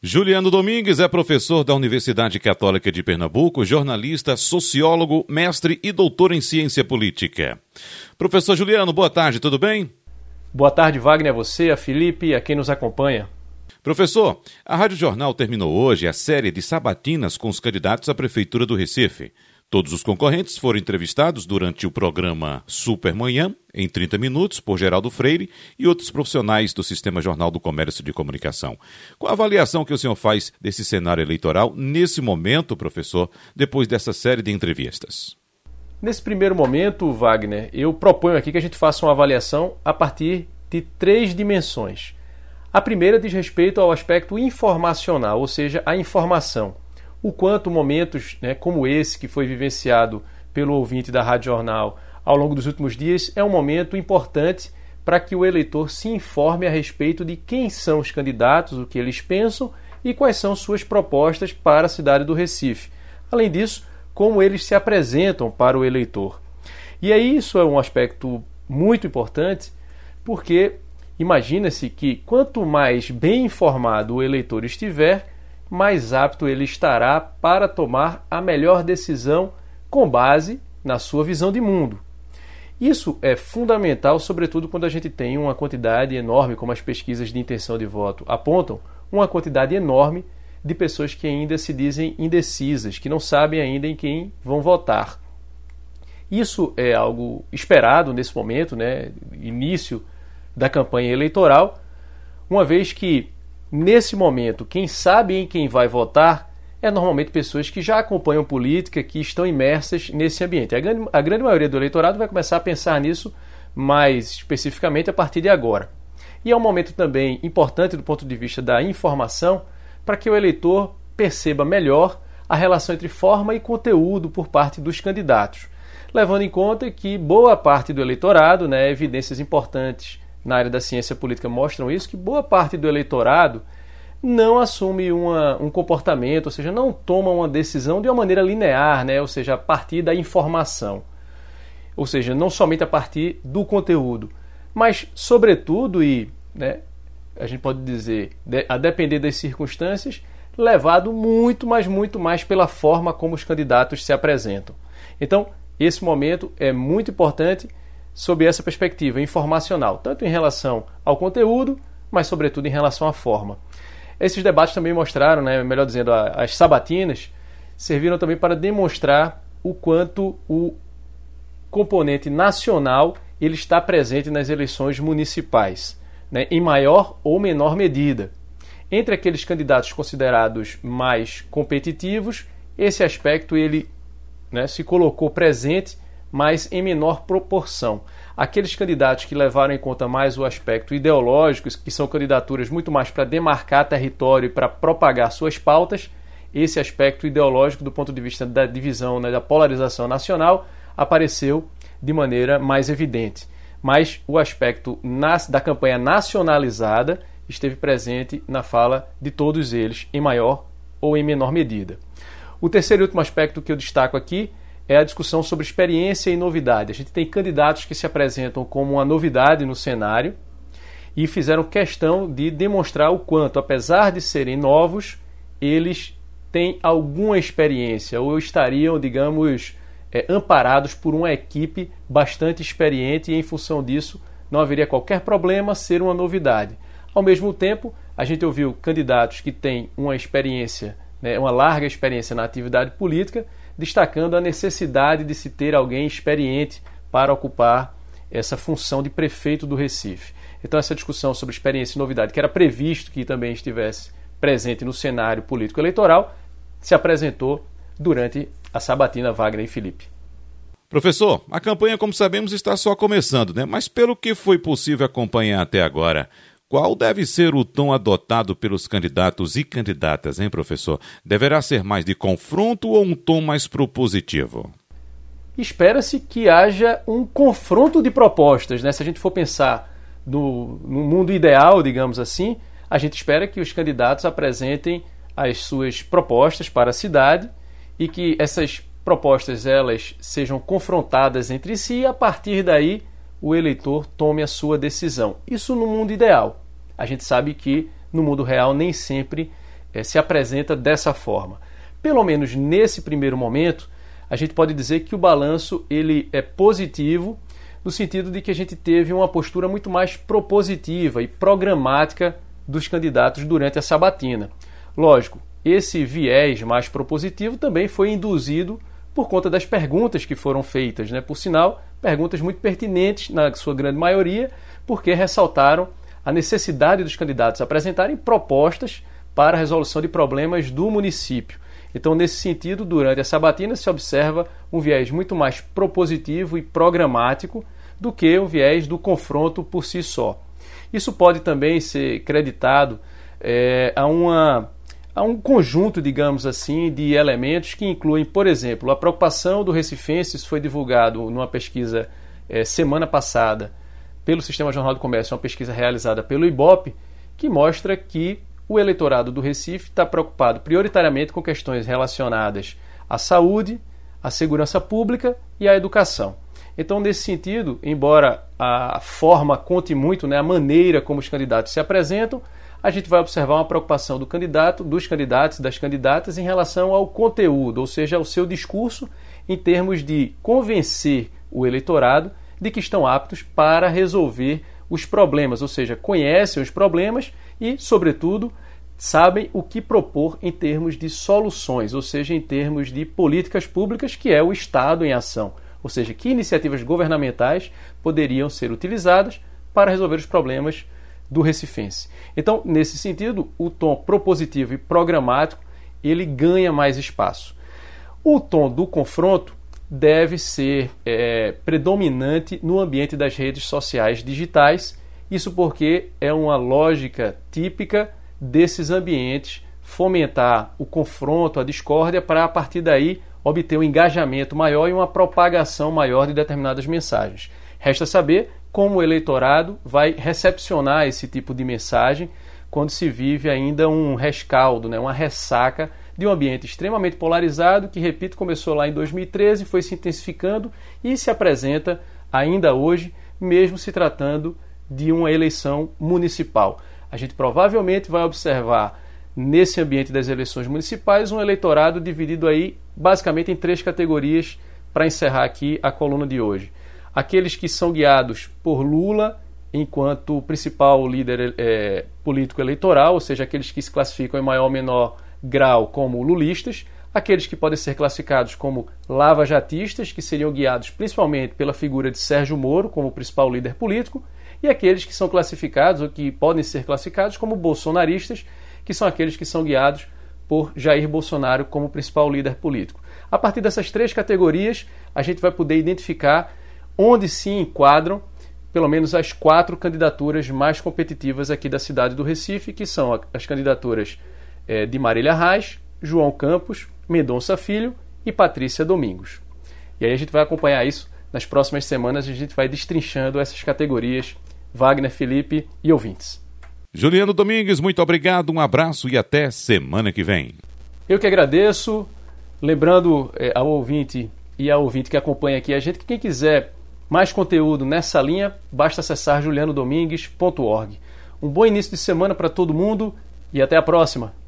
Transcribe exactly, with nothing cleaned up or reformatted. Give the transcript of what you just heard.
Juliano Domingues é professor da Universidade Católica de Pernambuco, jornalista, sociólogo, mestre e doutor em ciência política. Professor Juliano, boa tarde, tudo bem? Boa tarde, Wagner, a você, a Felipe e a quem nos acompanha. Professor, a Rádio Jornal terminou hoje a série de sabatinas com os candidatos à Prefeitura do Recife. Todos os concorrentes foram entrevistados durante o programa Supermanhã, em trinta minutos, por Geraldo Freire e outros profissionais do Sistema Jornal do Comércio de Comunicação. Qual a avaliação que o senhor faz desse cenário eleitoral nesse momento, professor, depois dessa série de entrevistas? Nesse primeiro momento, Wagner, eu proponho aqui que a gente faça uma avaliação a partir de três dimensões. A primeira diz respeito ao aspecto informacional, ou seja, a informação. O quanto momentos, né, como esse que foi vivenciado pelo ouvinte da Rádio Jornal ao longo dos últimos dias é um momento importante para que o eleitor se informe a respeito de quem são os candidatos, o que eles pensam e quais são suas propostas para a cidade do Recife. Além disso, como eles se apresentam para o eleitor. E aí isso é um aspecto muito importante porque imagina-se que quanto mais bem informado o eleitor estiver, mais apto ele estará para tomar a melhor decisão com base na sua visão de mundo. Isso é fundamental, sobretudo quando a gente tem uma quantidade enorme, como as pesquisas de intenção de voto apontam, uma quantidade enorme de pessoas que ainda se dizem indecisas, que não sabem ainda em quem vão votar. Isso é algo esperado nesse momento, né, início da campanha eleitoral, uma vez que nesse momento, quem sabe em quem vai votar é normalmente pessoas que já acompanham política, que estão imersas nesse ambiente. A grande, a grande maioria do eleitorado vai começar a pensar nisso mais especificamente a partir de agora. E é um momento também importante do ponto de vista da informação para que o eleitor perceba melhor a relação entre forma e conteúdo por parte dos candidatos, levando em conta que boa parte do eleitorado, né, evidências importantes na área da ciência política mostram isso, que boa parte do eleitorado não assume uma, um comportamento, ou seja, não toma uma decisão de uma maneira linear, né? Ou seja, a partir da informação. Ou seja, não somente a partir do conteúdo, mas, sobretudo, e né, a gente pode dizer, a depender das circunstâncias, levado muito, mas muito mais pela forma como os candidatos se apresentam. Então, esse momento é muito importante sob essa perspectiva informacional, tanto em relação ao conteúdo, mas sobretudo em relação à forma. Esses debates também mostraram, né, melhor dizendo, as sabatinas, serviram também para demonstrar o quanto o componente nacional ele está presente nas eleições municipais, né, em maior ou menor medida. Entre aqueles candidatos considerados mais competitivos, esse aspecto ele, né, se colocou presente, mas em menor proporção. Aqueles candidatos que levaram em conta mais o aspecto ideológico, que são candidaturas muito mais para demarcar território e para propagar suas pautas, esse aspecto ideológico do ponto de vista da divisão, né, da polarização nacional, apareceu de maneira mais evidente. Mas o aspecto nas, da campanha nacionalizada esteve presente na fala de todos eles, em maior ou em menor medida. O terceiro e último aspecto que eu destaco aqui é a discussão sobre experiência e novidade. A gente tem candidatos que se apresentam como uma novidade no cenário e fizeram questão de demonstrar o quanto, apesar de serem novos, eles têm alguma experiência ou estariam, digamos, é, amparados por uma equipe bastante experiente e, em função disso, não haveria qualquer problema ser uma novidade. Ao mesmo tempo, a gente ouviu candidatos que têm uma experiência, né, uma larga experiência na atividade política, destacando a necessidade de se ter alguém experiente para ocupar essa função de prefeito do Recife. Então essa discussão sobre experiência e novidade, que era previsto que também estivesse presente no cenário político-eleitoral, se apresentou durante a sabatina Wagner e Felipe. Professor, a campanha, como sabemos, está só começando, né? Mas pelo que foi possível acompanhar até agora, qual deve ser o tom adotado pelos candidatos e candidatas, hein, professor? Deverá ser mais de confronto ou um tom mais propositivo? Espera-se que haja um confronto de propostas, né? Se a gente for pensar no, no mundo ideal, digamos assim, a gente espera que os candidatos apresentem as suas propostas para a cidade e que essas propostas elas sejam confrontadas entre si e, a partir daí, o eleitor tome a sua decisão. Isso no mundo ideal. A gente sabe que no mundo real nem sempre é, se apresenta dessa forma. Pelo menos nesse primeiro momento, a gente pode dizer que o balanço ele é positivo, no sentido de que a gente teve uma postura muito mais propositiva e programática dos candidatos durante a sabatina. Lógico, esse viés mais propositivo também foi induzido por conta das perguntas que foram feitas, né? Por sinal, perguntas muito pertinentes, na sua grande maioria, porque ressaltaram a necessidade dos candidatos apresentarem propostas para a resolução de problemas do município. Então, nesse sentido, durante a sabatina se observa um viés muito mais propositivo e programático do que o viés do confronto por si só. Isso pode também ser creditado é, a, uma, a um conjunto, digamos assim, de elementos que incluem, por exemplo, a preocupação do recifense. Isso foi divulgado numa pesquisa é, semana passada pelo Sistema Jornal do Comércio, uma pesquisa realizada pelo Ibope, que mostra que o eleitorado do Recife está preocupado prioritariamente com questões relacionadas à saúde, à segurança pública e à educação. Então, nesse sentido, embora a forma conte muito, né, a maneira como os candidatos se apresentam, a gente vai observar uma preocupação do candidato, dos candidatos e das candidatas em relação ao conteúdo, ou seja, ao seu discurso em termos de convencer o eleitorado de que estão aptos para resolver os problemas, ou seja, conhecem os problemas e, sobretudo, sabem o que propor em termos de soluções, ou seja, em termos de políticas públicas, que é o Estado em ação. Ou seja, que iniciativas governamentais poderiam ser utilizadas para resolver os problemas do recifense. Então, nesse sentido, o tom propositivo e programático ele ganha mais espaço. O tom do confronto deve ser é, predominante no ambiente das redes sociais digitais, isso porque é uma lógica típica desses ambientes fomentar o confronto, a discórdia, para a partir daí obter um engajamento maior e uma propagação maior de determinadas mensagens. Resta saber como o eleitorado vai recepcionar esse tipo de mensagem quando se vive ainda um rescaldo, né, uma ressaca de um ambiente extremamente polarizado que, repito, começou lá em dois mil e treze, foi se intensificando e se apresenta ainda hoje, mesmo se tratando de uma eleição municipal. A gente provavelmente vai observar nesse ambiente das eleições municipais um eleitorado dividido aí basicamente em três categorias para encerrar aqui a coluna de hoje. Aqueles que são guiados por Lula enquanto principal líder é, político eleitoral, ou seja, aqueles que se classificam em maior ou menor grau como lulistas, aqueles que podem ser classificados como lava-jatistas, que seriam guiados principalmente pela figura de Sérgio Moro como principal líder político, e aqueles que são classificados ou que podem ser classificados como bolsonaristas, que são aqueles que são guiados por Jair Bolsonaro como principal líder político. A partir dessas três categorias, a gente vai poder identificar onde se enquadram pelo menos as quatro candidaturas mais competitivas aqui da cidade do Recife, que são as candidaturas é, de Marília Reis, João Campos, Mendonça Filho e Patrícia Domingos. E aí a gente vai acompanhar isso nas próximas semanas, a gente vai destrinchando essas categorias, Wagner, Felipe e ouvintes. Juliano Domingues, muito obrigado, um abraço e até semana que vem. Eu que agradeço, lembrando é, ao ouvinte e ao ouvinte que acompanha aqui a gente, que quem quiser mais conteúdo nessa linha, basta acessar juliano domingues ponto org. Um bom início de semana para todo mundo e até a próxima!